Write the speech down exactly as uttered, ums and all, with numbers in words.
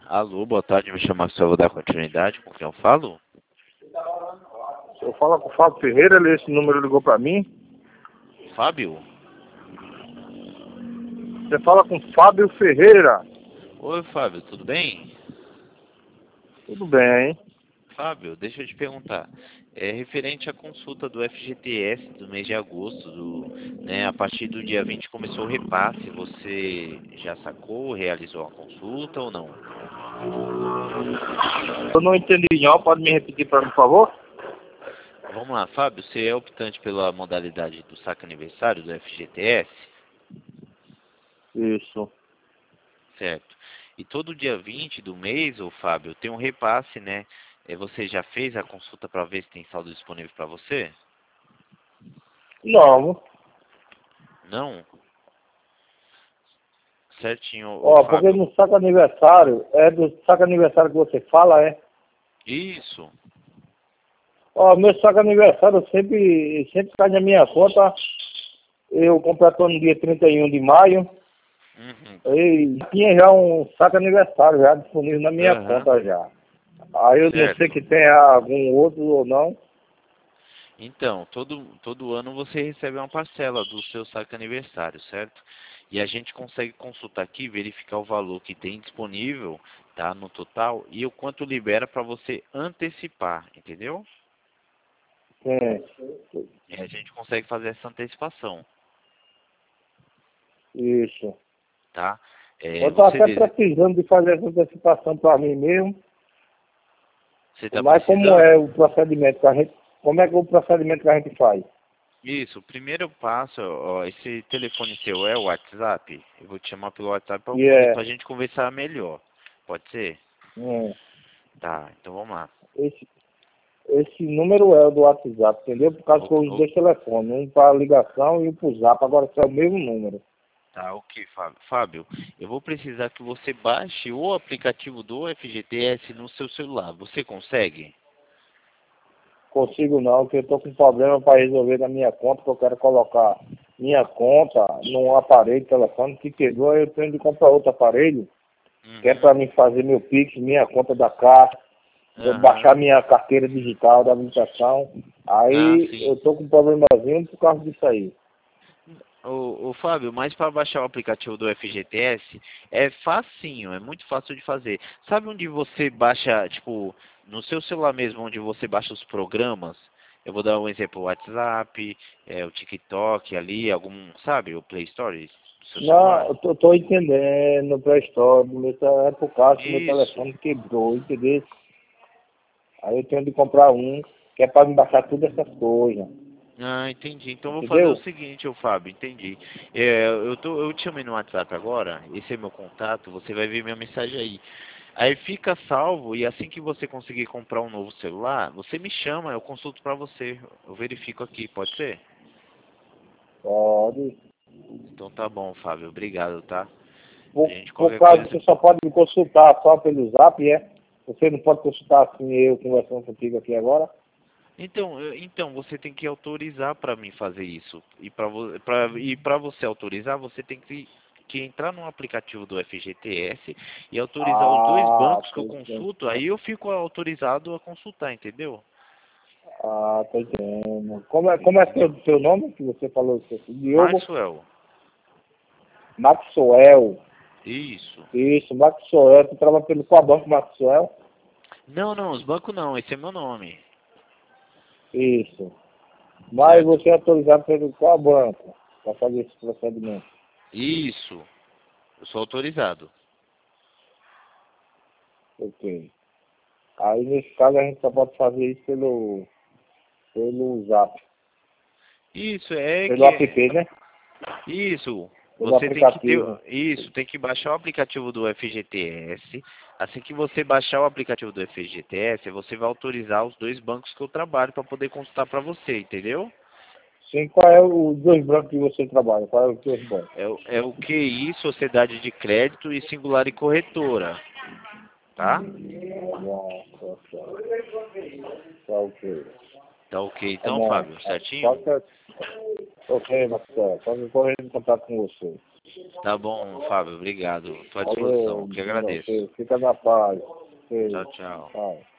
Alô, boa tarde, me chamo Marcelo, vou dar continuidade, com quem eu falo? Eu falo com o Fábio Ferreira, ele, esse número ligou pra mim. Fábio? Você fala com o Fábio Ferreira. Oi, Fábio, tudo bem? Tudo bem, hein? Fábio, deixa eu te perguntar, é referente à consulta do F G T S do mês de agosto, do, né, a partir do dia vinte começou o repasse, você já sacou, realizou a consulta ou não? Eu não entendi não, pode me repetir para mim, por favor? Vamos lá, Fábio, você é optante pela modalidade do saque aniversário do F G T S? Isso. Certo. E todo dia vinte do mês, ô Fábio, tem um repasse, né? É, você já fez a consulta para ver se tem saldo disponível para você? Não. Não? Certinho, ô Ó, porque Fábio. no saco aniversário, é do saco aniversário que você fala, é? Isso. Ó, meu saco aniversário sempre, sempre cai na minha conta. Eu completou no dia trinta e um de maio. Uhum. E tinha já um saco aniversário já disponível na minha Aham. conta já. Aí eu não sei Certo. que tenha algum outro ou não. Então, todo, todo ano você recebe uma parcela do seu saque aniversário, certo? E a gente consegue consultar aqui, verificar o valor que tem disponível, tá, no total, e o quanto libera para você antecipar, entendeu? É, E a gente consegue fazer essa antecipação, isso. tá? É, Eu estou você até dese... precisando de fazer essa antecipação para mim mesmo, você está mas como é precisando? o procedimento que a gente, como é que é o procedimento que a gente faz? Isso, o primeiro passo, ó, esse telefone seu é o WhatsApp? Eu vou te chamar pelo WhatsApp para E poder, é, pra gente conversar melhor. Pode ser? hum, Tá, então vamos lá. esse, esse número é o do WhatsApp, entendeu? Por causa O- que eu uso o- dois telefones, um para ligação e um para o Zap, agora só é o mesmo número. tá, ok, Fábio. Fábio, eu vou precisar que você baixe o aplicativo do F G T S no seu celular. Você consegue? Consigo não, que eu estou com problema para resolver na minha conta, que eu quero colocar minha conta num aparelho de telefone que quebrou, aí eu tenho de comprar outro aparelho, que é Uhum. para mim fazer meu Pix, minha conta da Caixa, eu Aham. baixar minha carteira digital da habilitação. Ah, Aí sim. eu tô com um problemazinho por causa disso aí. Ô, ô Fábio, mas para baixar o aplicativo do F G T S é facinho, é muito fácil de fazer. Sabe onde você baixa, tipo, no seu celular mesmo, onde você baixa os programas? Eu vou dar um exemplo, o WhatsApp, é, o TikTok ali, algum, sabe, o Play Store do seu Não, celular? eu tô, tô entendendo no Play Store, meu, te- é por causa que meu Isso. telefone quebrou, entendeu? Aí eu tenho de comprar um, que é para me baixar todas essas coisas, Ah, entendi. Então vou fazer o entendeu? seguinte, ô Fábio, entendi. É, eu tô, eu te chamei no WhatsApp agora, esse é meu contato, você vai ver minha mensagem aí. Aí fica salvo e assim que você conseguir comprar um novo celular, você me chama, eu consulto pra você, eu verifico aqui, pode ser? Pode. Então tá bom, Fábio, obrigado, tá? A Por, gente por qualquer causa que coisa. você só pode me consultar só pelo Zap, é? Você não pode consultar assim eu conversando contigo aqui agora? Então, eu- então você tem que autorizar pra mim fazer isso. E pra vo, pra, e para você autorizar, você tem que que entrar no aplicativo do F G T S e autorizar os dois Ah, bancos que tô eu entendendo. consulto, aí eu fico autorizado a consultar, entendeu? Ah, tô entendendo. Como é, como é Entendeu? seu, seu nome que você falou? Diogo Maxwell, Maxwell. isso. Isso, Maxwell. Tu trabalha pelo qual banco, Maxwell? Não, não, os bancos não, esse é meu nome. Isso. Mas Certo? você é autorizado pelo qual banco para fazer esse procedimento? Isso. Eu sou autorizado. Ok. Aí nesse caso a gente só pode fazer isso pelo, pelo Zap. Isso, é Pelo que. app, né? Isso. Pelo Você tem que ter. aplicativo. Isso, tem que baixar o aplicativo do F G T S. Assim que você baixar o aplicativo do F G T S, você vai autorizar os dois bancos que eu trabalho para poder consultar para você, entendeu? Sim, qual é os dois bancos que você trabalha? Qual é os dois bancos? É, o- é o Q I, Sociedade de Crédito e Singular e Corretora, tá? Nossa, tá ok. Tá ok, Tá então, bom. Fábio, certinho? Qualquer... Ok, Marcelo. Qualquer coisa eu entro em contato com você. Tá bom, Fábio, obrigado. Tô à disposição, Valeu, que não, agradeço. fica na paz. Tchau, tchau. Tchau.